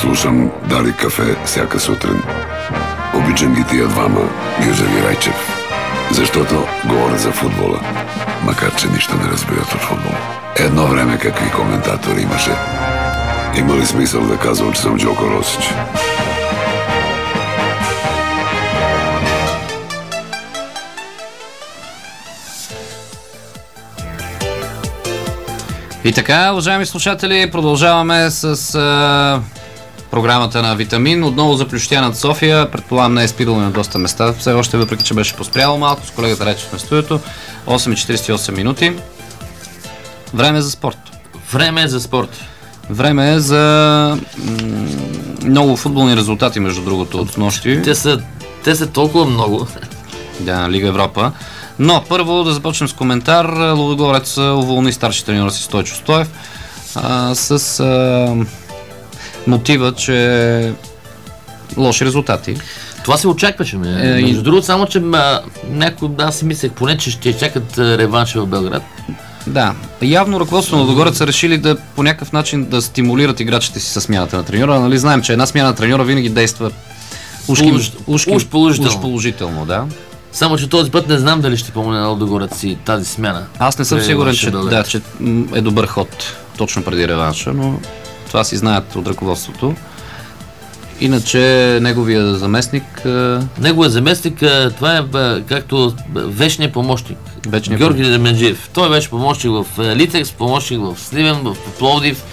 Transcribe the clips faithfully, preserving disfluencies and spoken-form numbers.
Слушам Дали кафе всяка сутрин. Обичам ги тия двама, Гюзев и Райчев. Защото говорят за футбола, макар че нищо не разбират от футбол. Едно време какви коментатори имаше. Има ли смисъл да казвам, че съм Джоко Росич? И така, уважаеми слушатели, продължаваме с а, програмата на Витамин. Отново за Плющия над София. Предполагам, не е спирало на доста места. Все още, въпреки че беше поспряло малко, с колегата Речев на студиото. осем и четиридесет и осем минути. Време е за спорт. Време е за спорт. Време е за м- много футболни резултати, между другото, от нощи. Те са, те са толкова много. Да, Лига Европа. Но първо да започнем с коментар. Лудогорец уволни старши треньор си Стойчо Стоев а, с а, мотива, че лоши резултати. Това се очакваше. Ме. Е, Между и... другото, само че някой, аз си мислех поне, че ще чакат реванша в Белград. Да, явно ръководството на Лудогорец са решили да по някакъв начин да стимулират играчите си със смяната на треньора. Нали знаем, че една смяна на треньора винаги действа уж, уж, уж, уж положително. Уж положително, да. Само че този път не знам дали ще помогне на Лудогорец и тази смяна. Аз не съм сигурен, че, да, че е добър ход точно преди реванша, но това си знаят от ръководството. Иначе неговия заместник... Неговия заместник, това е както вечният помощник. Вечният Георги Дерменджиев. Той беше помощник в Литекс, помощник в Сливен, в Пловдив.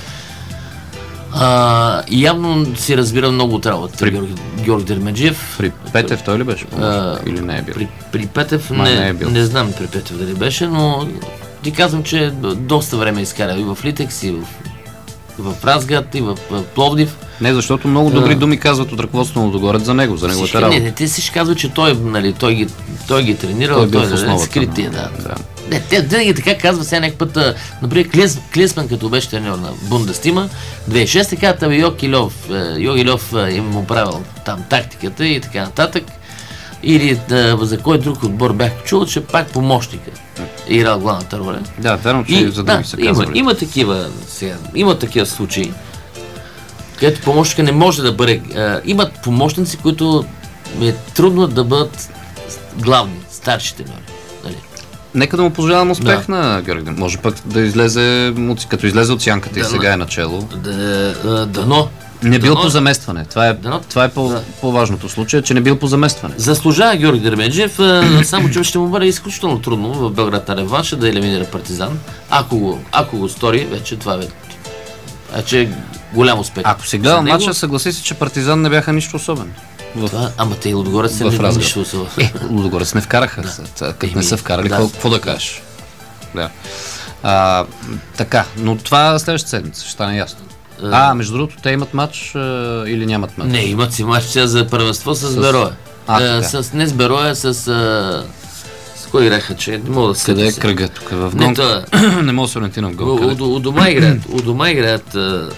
А, явно си разбира много от работа при... Георги, Георги Дерменджиев. При Петев той ли беше помощник? Или не е бил? При, при Петев не, не, е бил. Не знам при Петев дали беше, но ти казвам, че доста време изкаря и в Литекс, и в, в Разград, и в, в Пловдив. Не, защото много добри думи казват от ръководството на Лудогорец за него, за неговата работа. Не, не, те всички казват, че той, нали, той, ги, той ги тренирал, той, той е основата, скрития, да. да. Не, те винаги така казва, сега някакъв път, например, Клес, Клесман, като беше треньор на Бундестима, две хиляди и шеста казват, абе Йоги Льов, Йоги Льов им му правил там тактиката и така нататък. Или да, за кой друг отбор бях чул, че пак помощника е играл главната роля. Да, верно, че и, за да, са има, има такива, сега, има такива случаи, където помощника не може да бъде... А, имат помощници, които е трудно да бъдат главни, старши треньори. Нали? Нека да му пожелавам успех да. на Георги. Може пък да излезе, като излезе от сянката да, и сега е начело. Да, да, дано. Не бил дано, по заместване. Това е, дано, това е по, да. по-важното случай, че не бил по заместване. Заслужава Георги Дерменджиев, само че ще му бъде изключително трудно в Белград на реванша да елиминира Партизан. Ако го, ако го стори, вече това е вече голям успех. Ако се гледа матча, съгласи се, че Партизан не бяха нищо особено. В... Това, ама те и Лудогорец не бяха нищо особено. Е, Лудогорец не вкараха. Да. Като не са вкарали, да. Какво да кажеш? Да. А, така, но това следващата седмица ще стане ясно. А, между другото, те имат матч а, или нямат матч? Не, имат си матч за първенство с, с... Бероя. А, с, не с Бероя, с... А... С кой играха, че не мога да се... Къде е кръга тук? В гонг? Не, това... не мога да се ориентирам в гонг. У, у, у дома играят. У дома играят...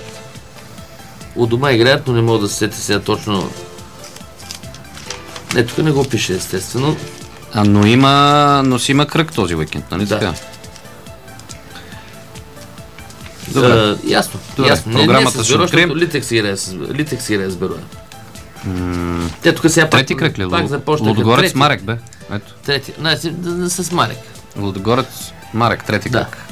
У дома играят, но не мога да се сетя сега точно... Не, тук не го пише, естествено. А, но има... Но си има кръг този уикенд, нали да. Така? Добре. Uh, ясно. Добре. Ясно. Програмата не, не ще открием. Литекс играе с, Литекс играе с Бероя. Mm. Те тук сега трети кръг ли? Пак започнаха. Лудогорец Марек бе. Ето. Трети. Не, с Марек. Лудогорец Марек, трети да. кръг.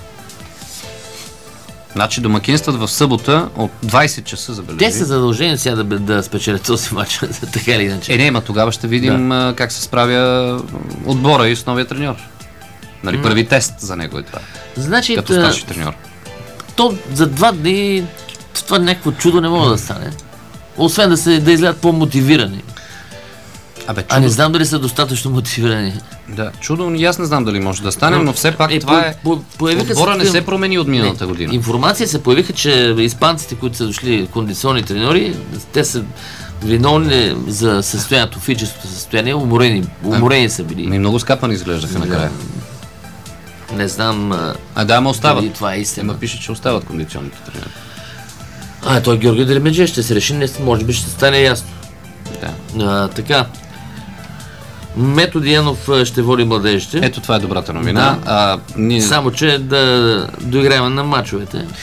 Значи домакинстват в събота от двайсет часа, забележи. Те са задължени сега да, да спечелят този матч, така или иначе. Е, не, ма тогава ще видим да. как се справя отбора и с новия треньор. Нали, mm. първи тест за него е това. Значи, като старши треньор. То за два дни това някакво чудо не може да стане. Освен да се да излязат по-мотивирани. Абе, а не знам дали са достатъчно мотивирани. Да, чудо и аз не знам дали може да стане, но, но все пак е, това е... По, отбора не се промени от миналата не, година. Информация се появиха, че испанците, които са дошли кондиционни треньори, те са виновни за състоянието, физическото състояние, уморени, уморени са били. И много скапани изглеждаха накрая. Не знам. А да, ма остават. Това е истина. Ма пише, че остават кондиционните треньори. А, той Георги Дерменджиев ще се реши, не, може би ще стане ясно. Да. А, така. Методи Янов ще води младежите. Ето това е добрата новина. Да. А, ние... Само, че да доиграем на мачовете.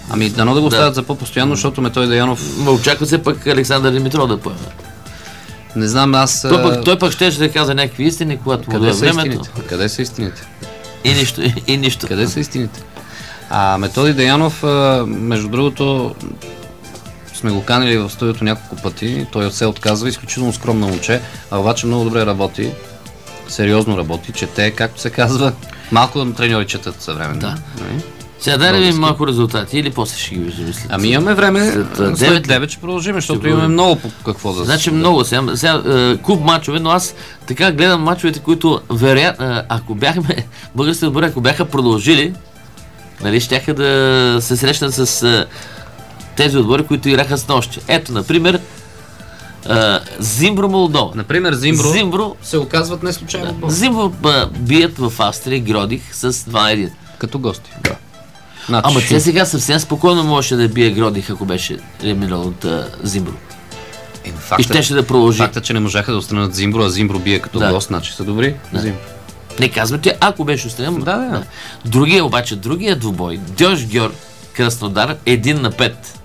Ами дано да го оставят за по-постоянно, защото Методи Деянов... Ма очаква се пък Александър Димитров да поеме. Не знам, аз... Той пък, той пък ще да каза някакви истини, когато му дойде времето. Истините? Къде са истините? И нищо, и нищо. Къде са истините? А Методи Деянов, между другото, сме го канили в студиото няколко пъти, той се отказва, изключително скромно момче, а обаче много добре работи, сериозно работи, чете, както се казва, малко треньори четат съвременно. Да. Сега дай да видим малко резултати или после ще ги виждаме. Ами имаме време, след, след девет ще продължим, защото ще имаме много по какво да... Значи много, сега, сега е, куп мачове, но аз така гледам мачовете, които вероятно, ако бяхме, българските отбори, ако бяха продължили, нали, щяха да се срещнат с е, тези отбори, които играха с нощи. Ето, например, е, Зимбро Молдова. Например, Зимбро, Зимбро се оказват не случайно. Да. Зимбро бият в Австрия Гродих с два на един. Като гости. Да. Значи, ама те сега съвсем спокойно можеше да бие Гродих, ако беше елиминирал от uh, Зимбро. Е, факта, и щеше да продължи. Факта, че не можаха да отстранят Зимбро, а Зимбро бие като да. гост, значи са добри. Да. Зимбро. Не казвате, ако беше отстранен. Да, да, да. Другия обаче, другия двубой, Дьош Гьор, Краснодар, един на пет.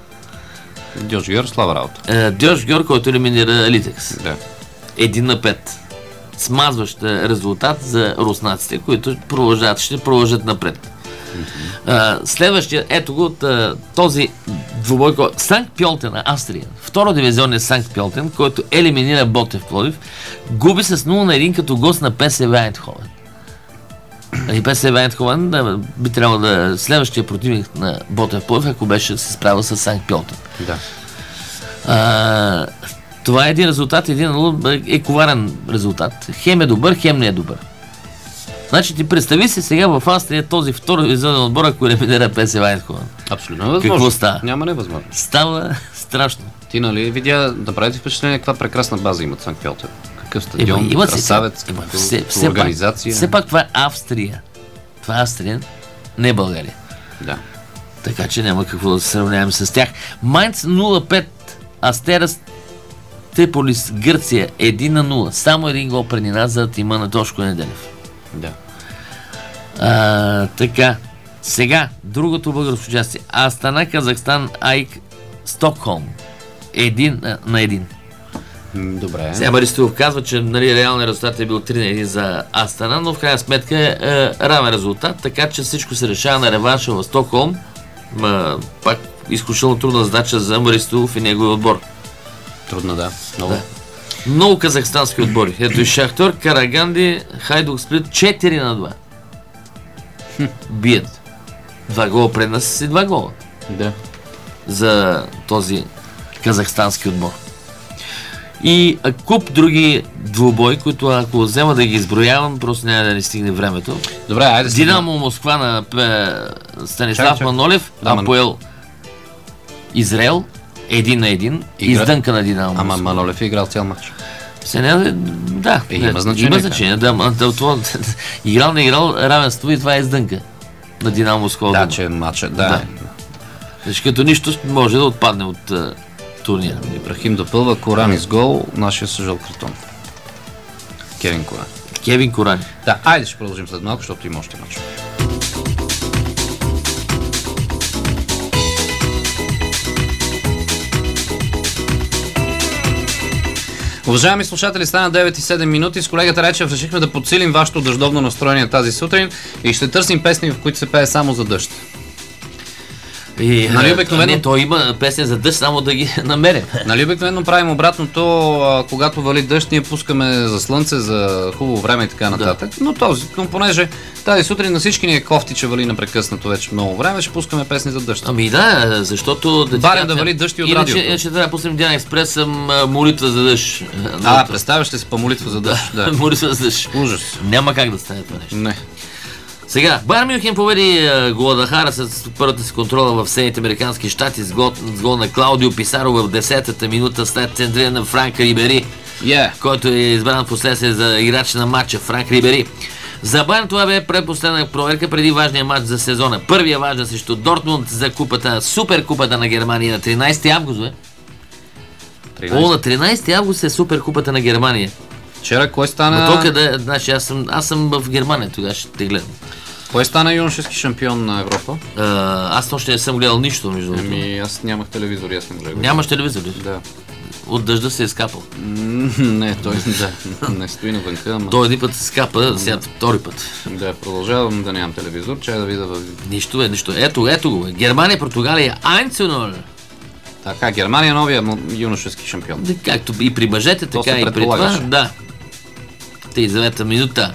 Дьош Гьор, слава работа. Uh, Дьош Гьор, който елиминира Литекс. Да. един на пет. Смазващ резултат за руснаците, които продължават, ще продължат напред. Uh, следващия, ето го от uh, този двубой, Санкт Пьолтен, Австрия. Второ дивизионен Санкт Пьолтен, който елиминира Ботев Пловдив, губи с нула на един като гост на ПСВ Айндховен. И ПСВ Айндховен да, би трябвало да следващия противник на Ботев Пловдив, ако беше се справил с Санкт Пьолтен. Да. Uh, това е един резултат, един е коварен резултат. Хем е добър, хем не е добър. Значи ти представи се сега в Австрия този втори дивизионен отбор, ако елиминира ПСВ Айндховен. Абсолютно невъзможно. Какво става? Няма невъзможно. Става страшно. Ти нали видя, направи ти впечатление каква прекрасна база имат Санкт Пьолтен. Какъв стадион, има, красавец, има, какъв, все, все организация. Пак, все пак това е Австрия. Това е Австрия, не България. Да. Така че няма какво да се сравняваме с тях. Майнц нула пет, Астерас Триполис, Гърция един на нула. Само един гол преди нас за тима на Тошко Неделев. Да. А, така. Сега, другото българско участие. Астана, Казахстан, Айк, Стокхолм. Един а, на един. Добре. Сега Маристов казва, че нали, реалният резултат е бил три на един за Астана, но в крайна сметка е, е равен резултат, така че всичко се решава на реванша в Стокхолм. Ма, пак изключително трудна задача за Маристов и неговия отбор. Трудно, да. Много. Да. Много казахстански отбори. Ето и Шахтор, Караганди, Хайдук Сплит четири на два. Хм. Бият. Два гола пред нас и два гола. Да. За този казахстански отбор. И куп други двубой, които ако взема да ги изброявам, просто няма да ни стигне времето. Добре, айде. Динамо Москва на пе, Станислав чак, чак. Манолев, да, Апоел Израел, един на един, Игра... издънка на Динамо Москва. Ама Манолев е играл цял матч. Се, да, е, има значение. Има значение, да, да, това, играл не играл равенство и това е издънка на Динамо Москва. Да, че матча, да. да. Значи като нищо може да отпадне от турнира. Ибрахим допълва Корани с гол, нашия с жълт картон. Кевин Корани. Кевин Корани. Да, айде ще продължим след малко, защото има още мач. Уважаеми слушатели, стана девет и седем минути. С колегата Райчев решихме да подсилим вашето дъждовно настроение тази сутрин и ще търсим песни, в които се пее само за дъжд. И, нали обикновено... Не, то има песен за дъжд, само да ги намерим. Нали обикновено правим обратното, а, когато вали дъжд, ние пускаме за слънце, за хубаво време и така нататък. Да. Но този, но понеже тази сутрин на всички ни е кофти, че вали непрекъснато вече много време, ще пускаме песни за дъжд. Ами да, защото... Да барем да вали дъжд и от иначе, радиото. Иначе трябва да пуснем Диана Експрес съм молитва за дъжд. А, представяш ли си по молитва за дъжд? Да, да. Молитва за дъжд. Ужас. Няма как да стане това нещо. Не. Сега, Байер Мюнхен победи Гуадалахара с първата си контрола в Съединените американски щати с гол, с гол на Клаудио Писаро в десетата минута след центриране на Франк Рибери, yeah. който е избран последствие за играч на матча. Франк Рибери. За Байерн това бе предпоследна проверка преди важния матч за сезона. Първия важен срещу Дортмунд за купата, суперкупата на Германия на тринайсети август, бе. тринайсети О, на тринайсети август е суперкупата на Германия. Вчера кой стана? Но то къде, значи аз съм, аз съм в Германия, тогава ще те гледам. Кой стана юношески шампион на Европа? А, аз още не съм гледал нищо, между другото. Ами аз нямах телевизор, аз не гледах. Нямаш телевизор ли? Да. От дъжда се е скапал. М, Не, той да, не стои навънка, ама... Той един път се скапа, сега втори път. Да, продължавам да нямам телевизор, чай да видя в... Нищо е, нищо. Ето, ето го. Германия, Португалия, Айнценол. Така, Германия новия м- юношески шампион. Както и при мъжете, То така се и при предполагаше. това. Да. тридесета минута.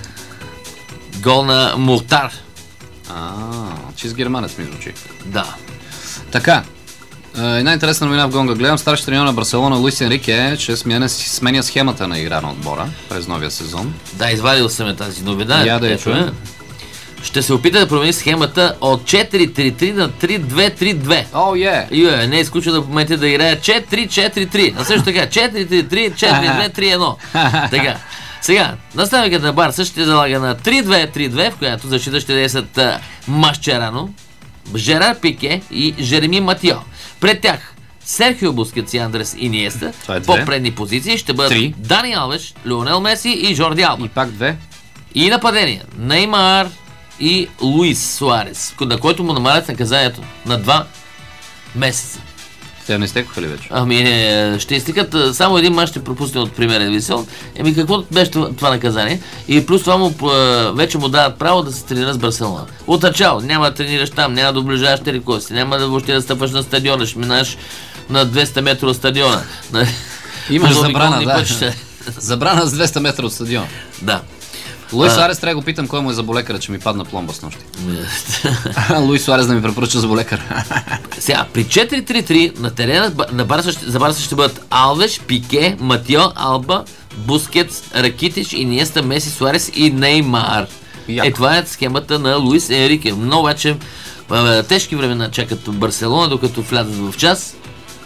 Гол на Мухтар. А, чист германец ми звучи. Да. Така, е, една интересна новина в Гонга. Гледам старши треньор на Барселона Луис Енрике, че сменя, сменя схемата на игра на отбора през новия сезон. Да, извадил съм я тази новина. Я да я Ето чуем. е. Ще се опита да промени схемата от четири три три на три две три две. О, е! И е, не е изключено в момента да играе четири четири три. А също така четири три три, четири две три едно. Така. Сега, наставникът на Барса ще залага на три две три две, в която защита ще действат а, Масчерано, Жерар Пике и Жереми Матио. Пред тях Серхио Бускетс и Андрес Иниеста. Това е две. По предни позиции ще бъдат Три. Дани Алвеш, Лионел Меси и Жорди Алба. И пак две. И нападения Неймар и Луис Суарес, на който му намалят наказанието на два месеца. Те не изтекоха ли вече? Ами не, ще изтикат, а, само един мач ще пропусне от премиера дивизион. Еми какво беше това, това наказание? И плюс това му, а, вече му дават право да се тренира с Барселона. От начало няма да тренираш там, няма да оближаваш терикости, няма да въобще да стъпваш на стадиона, ще минаш на двеста метра от стадиона. На- Имаш по забрана, обиколни да. пътища. Забрана с двеста метра от стадиона. Да. Луис А. Суарес трябва да го питам кой му е заболекара, че ми падна пломба с нощи. Луис Суарес да ми препоръча заболекар. Сега, при четири три три на терена ба- на Барса, ще- за Барса ще бъдат Алвеш, Пике, Матио, Алба, Бускетс, Ракитич, Иниеста, Меси, Суарес и Неймар. Яко. Е, това е схемата на Луис Енрике. Но обаче а, тежки времена чакат Барселона, докато влязат в час.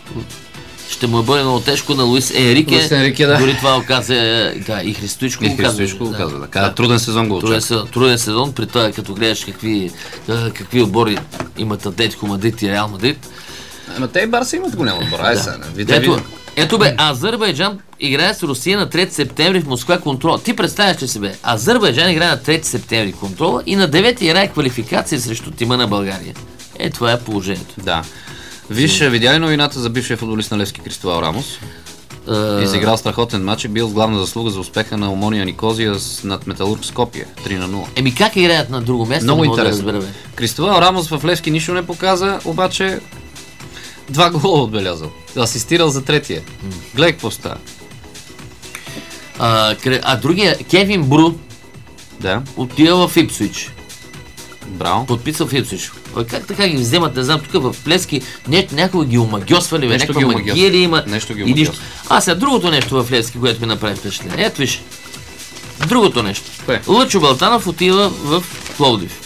Ще му бъде много тежко на Луис Енрике. Луис Енрике, да. Дори това оказа да, и Христоичко И го каза. Христоичко го Да. казва. Така, труден сезон го Труден, очаква. се- труден сезон, при това като гледаш какви, а, какви отбори имат Атлетико Мадрид и Реал Мадрид. Ама те и Барса имат голям отбор. Ай сега, видя, Ето, видя. ето бе, Азербайджан играе с Русия на трети септември в Москва контрол. Ти представяш ли си бе? Азербайджан играе на трети септември контрола и на девети играе квалификация срещу тима на България. Е, това е положението. Да. Виж, видя ли новината за бившия футболист на Левски Кристовал Рамос? А, Изиграл страхотен матч и бил с главна заслуга за успеха на Омония Никозия с- над Металург Скопие. три на нула. Еми как играят на друго място? Много не мога интересно. Да разбера, бе. Кристовал Рамос в Левски нищо не показа, обаче два гола отбелязал. Асистирал за третия. Гледай какво става. А, кре- а другия, Кевин Бру, Да, отива в Ипсвич. браво. Подписал в Ипсвич. А как така ги вземат, не знам, тук в Плески, не, някой ги омагьосва ли, бе, Нещо някаква ги магия омагьосва. ли има? Нещо ги И нищо. омагьосва. А сега другото нещо в Левски, което ми направи впечатление. Ето виж. Другото нещо. Кое? Лъчо Балтанов отива в Пловдив.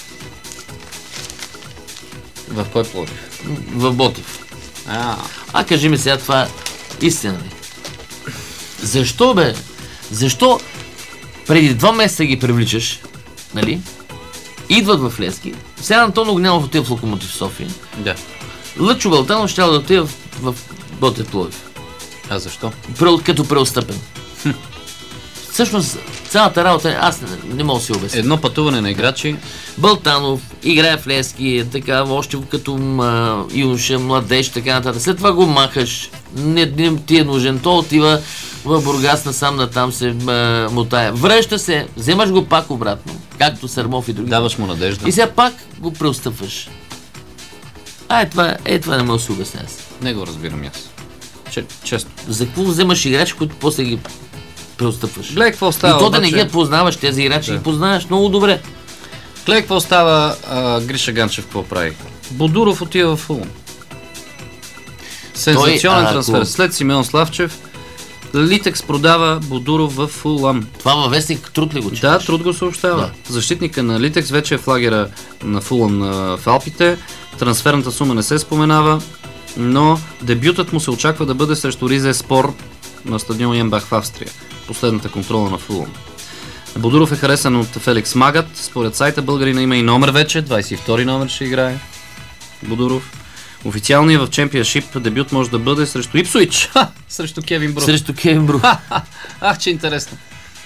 В кой Пловдив? В Ботев. А, А кажи ми сега, това истина ли? Защо бе? Защо преди два месеца ги привличаш, нали? Идват в Левски. Сега Антон Огнянов отива в Локомотив София. да. Лъчо Балтанов ще да отива в, в Ботев Пловдив. А защо? Пре- като преотстъпен. Всъщност, цялата работа, аз не, не мога да си обясня. Едно пътуване на играчи. Бълтанов играе в Левски, така, още като м, юноша, младеж, така нататък. След това го махаш, не, не ти е нужен. Той отива в Бургас, насам натам се м, мотае. Връща се, вземаш го пак обратно, както Сърмов и други. Даваш му надежда. И сега пак го преотстъпваш. А, е това, е, това не мога да си обясня аз. Не го разбирам и аз. Че, често. За какво вземаш играчи, които после ги преотстъпваш? Гледай какво И става. то да не обаче. ги познаваш тези играчи, Да. ги познаваш много добре. Гледай какво става, а, Гриша Ганчев какво прави. Бодуров отива в Фулъм. Сензационен Той, а, трансфер. ако- След Симеон Славчев, Литекс продава Бодуров в Фулъм. Това във вестник труд ли го четеш? Да, труд го съобщава. Да. Защитника на Литекс вече е в лагера на Фулъм на в Алпите. Трансферната сума не се споменава, но дебютът му се очаква да бъде срещу Ризе Спор на стадион Ембах в Австрия. Последната контрола на Фулъм. Бодуров е харесан от Феликс Магат. Според сайта българина има и номер вече. двадесет и втори номер ще играе Бодуров. Официалният в Чемпионшип дебют може да бъде срещу Ипсуич. Ха! Срещу Кевин Бру. Срещу Кевин Бру. Ах, че интересно.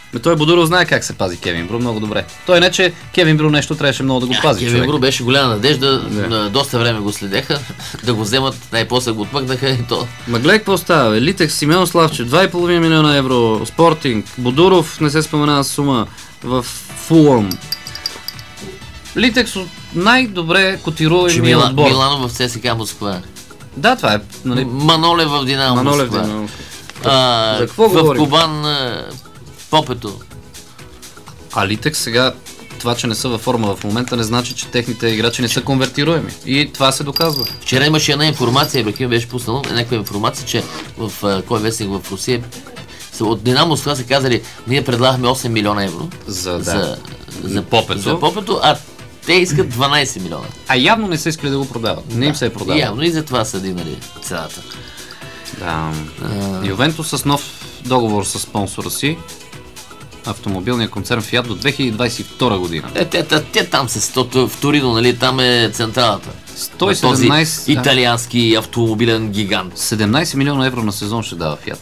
Ме той Бодуров знае как се пази Кевин Бру много добре. Той не, че Кевин Бру нещо трябваше много да го пази. Кевин Бру беше голяма надежда, Да. доста време го следеха, да го вземат, най-после го отмъкнаха и то. Ма гледай какво става, бе. Литекс, Симеон Славчев, два и половина милиона евро, Спортинг, Бодуров, не се споменава сума, в Фулъм. Литекс от най-добре котируемия Мила, отбор. Милано в ЦСКА Москва. Да, това е. Нали, Маноле в Динамо Манолев Москва. Динамо. А, За какво в говорим? Кубан а, Попето. А Литекс сега, това, че не са във форма в момента, не значи, че техните играчи не са конвертируеми. И това се доказва. Вчера имаше една информация, Ибрахим беше пуснал някаква информация, че в а, кой вестник в Русия са- от Динамо Москва са казали, ние предлагахме осем милиона евро За, да. за, за, Попето. за Попето, а те искат дванайсет милиона. А явно не са искали да го продават. Не им се е И продавал. явно и за това са дигнали цената. Да. Ювентус с нов договор с спонсора си, автомобилния концерн Фиат до две хиляди двадесет и втора година. Те, те, те, те там се стото, в Торино, нали, там е централата. сто и На този седемнайсет италиански автомобилен гигант. седемнайсет милиона евро на сезон ще дава Фиат.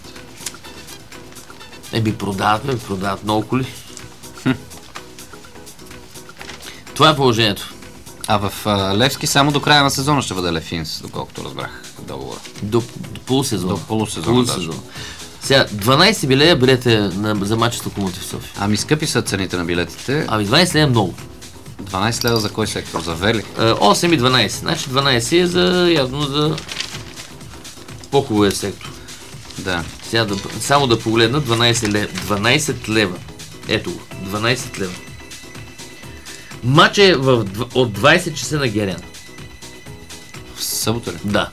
Еби продават, бе, продават много коли. Това е положението. А в а, Левски само до края на сезона ще бъде Лефинс, доколкото разбрах договора. До, до полусезон. До полусезона, полусезон. Сега, дванайсет билея билете на, за матча с Локомотив София. Ами скъпи са цените на билетите. Ами дванайсет лева е много. дванайсет лева за кой сектор? За Вели? А, осем и дванайсет. Значи дванайсет е за явно за по-хубавия сектор. Да. Сега да, само да погледна дванайсет лева. дванайсет лева. Ето го. дванайсет лева. Матч е в, дв- от двайсет часа на Герен. В събота ли? Да.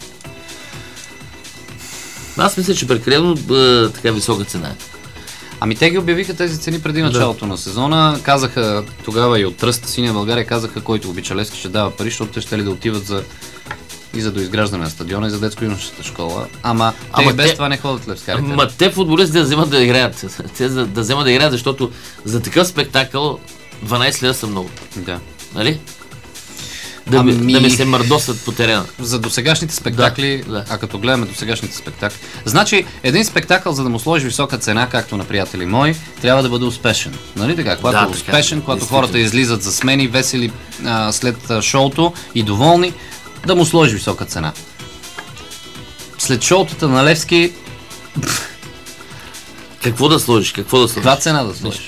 Аз мисля, че прекалено е, така висока цена е. Ами те ги обявиха тези цени преди началото на сезона. Казаха тогава и от Тръст Синя България, казаха, който обича Левски ще дава пари, защото те ще ли да отиват за и за доизграждане на стадиона и за детско-юношеската школа. Ама те Ама и без те- това не ходят левскарите. Ма те футболисти да вземат да играят. Те да, да вземат да играят, защото за такъв спектакъл дванайсет лева са много. Да. Нали? Да, ми, Ами- да ми се мърдосат по терена. За досегашните спектакли, Да, да. а като гледаме досегашните спектакли, значи един спектакъл, за да му сложи висока цена, както на приятели мои, трябва да бъде успешен. Нали така? Когато Да, е така, успешен, когато действително. хората излизат за смени, весели а, след а, шоуто и доволни, да му сложи висока цена. След шоутата на Левски, Какво да сложиш? Какво да сложиш? два цена да сложиш.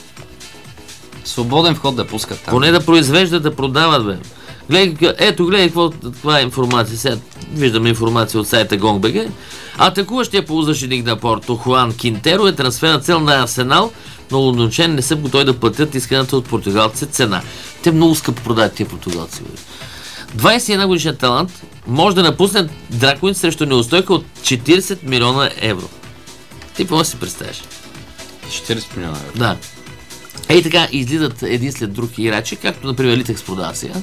Свободен вход да пускат там. Поне да произвеждат, да продават, бе. Гледай, ето, гледай какво, каква е информация. Сега виждаме информация от сайта GongBG. Атакуващия полузащитник на Порто Хуан Кинтеро е трансферна цел на Арсенал, но лондончани не са готови да платят исканата от португалците цена. Те много скъпо продават тия португалци, бе. двайсет и една годишният талант може да напусне Дракониц срещу неустойка от четирийсет милиона евро. Ти какво си представяш? четирийсет милиона евро. Да. Ей така излизат един след друг играчи, както например Литекс продава сега.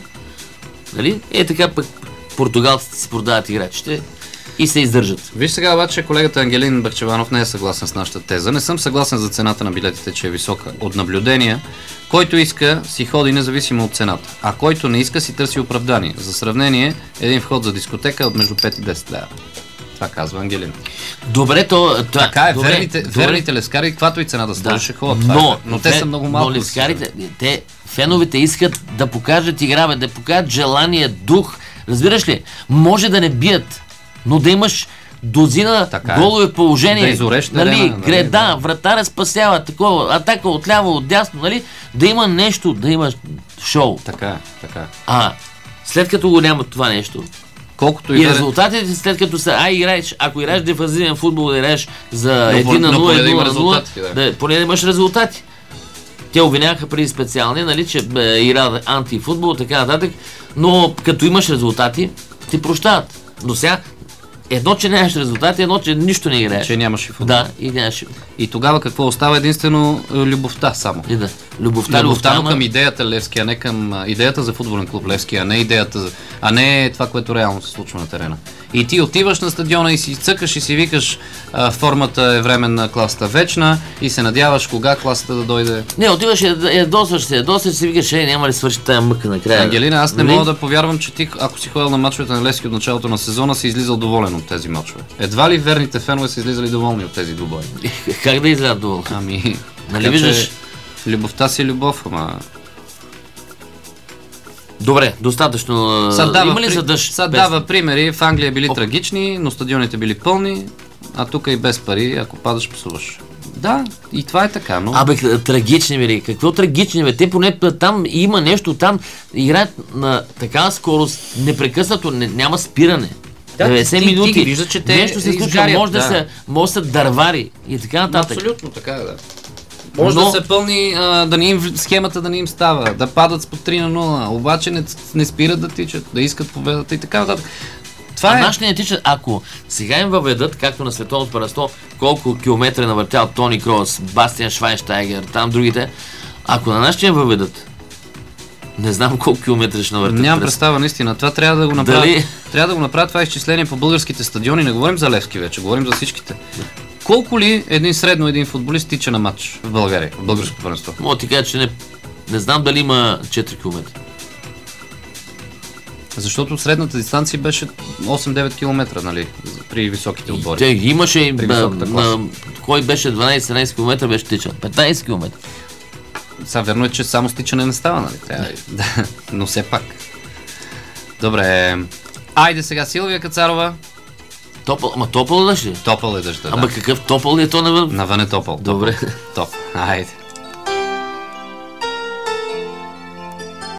Нали? Ей така пък португалците си продават играчите и се издържат. Виж сега обаче, колегата Ангелин Бахчеванов не е съгласен с нашата теза. Не съм съгласен за цената на билетите, че е висока. От наблюдения, който иска, си ходи независимо от цената, а който не иска, си търси оправдание. За сравнение, един вход за дискотека от между пет и десет лева. Това казва Ангелин. Добре, то... това- Така е, добре, верните, добре. верните левскари, каквато и цена да Да. сложиш, ще ходят. Това е Но, факт. но те са много малко. Но левскарите, те, феновете искат да покажат игра, бе, да покажат желание, дух. Разбираш ли? Може да не бият, но да имаш дозина Така е. голове положение. Да изореш нали, терена, нали, гре, да. да, вратаря спасява, такова, атака отляво, отдясно, нали? Да има нещо, да има шоу. Така е, така е. А, след като го няма това нещо, Колкото и, и верен- резултатите след като са, ай играеш, ако играеш дефанзивен футбол, да играеш за Но един поне- на но нула, поне да има едно на нула, резултати, да. да, поне да имаш резултати. Те обвиняваха преди специални, нали, че бе, игра антифутбол, така нататък, но като имаш резултати, ти прощават. Но сега, едно, че нямаш резултати, едно, че нищо не играеш. че нямаш и футбол. Да, и нямаш. И тогава какво остава? Единствено е, любовта само. И да. Любовта, Любовта, но ама- към идеята Левски, а не към а, идеята за футболен клуб Левски, а не идеята, за- а не това, което реално се случва на терена. И ти отиваш на стадиона и си цъкаш и си викаш, а, формата е временна, класата вечна и се надяваш кога класата да дойде. Не, отиваш, е- ядосваш се, ядосваш се, викаш, е, няма ли свърши тая мъка накрая. Ангелина, аз не Нали? мога да повярвам, че ти, ако си ходил на мачовете на Левски от началото на сезона, си излизал доволен от тези мачове. Едва ли верните фенове са излизали доволни от тези двубои? Как да излязат долу? Ами, Нали Така че виждаш? любовта си любов, ама... Добре, достатъчно. Са дава, Има ли при... за дъжд? Са без- дава примери, в Англия били Оп. трагични, но стадионите били пълни, а тук и без пари, ако падаш, псуваш. Да, и това е така, но... Абе, трагични, бе. Какво трагични, бе? Те поне там има нещо, там играят на такава скорост, непрекъснато, не, няма спиране. Да, деветдесет ти- минути. ти ги виждаш, че те нещо се случва, изгарят, може да, да. са, може да са дървари и така нататък. Абсолютно така е, да. Може Но- да се пълни, а, да не им, схемата да не им става, да падат с по три на нула, обаче не, не спират да тичат, да искат победата и така нататък. Това А е... нашите не тичат, ако сега им въведат, както на световното първенство, колко километра е навъртял Тони Крос, Бастиан Швайнштайгер, там другите, ако на нашите им въведат, не знам колко километра ще навъртят. Нямам през- представа, наистина. Това трябва да го направят. Дали- Трябва да го направят това изчисление по българските стадиони. Не говорим за Левски вече, говорим за всичките. Колко ли един средно един футболист тича на матч в България, в българското първенство? Мога да ти кажа, че не, не знам дали има четири километра. Защото средната дистанция беше осем-девет километра, нали, при високите отбори. Те имаше, При бе, високата класа. на, кой беше дванайсет-тринайсет км, беше тичан. петнайсет км. Сега верно е, че само стичане не става, нали? Трябва, да, но все пак. Добре. Айде сега Силвия Кацарова. Топъл, ама топъл да ще? Топъл е дъжда, Ама да. какъв топъл ли е то навън? Навън е топъл. Добре. Топ. Айде.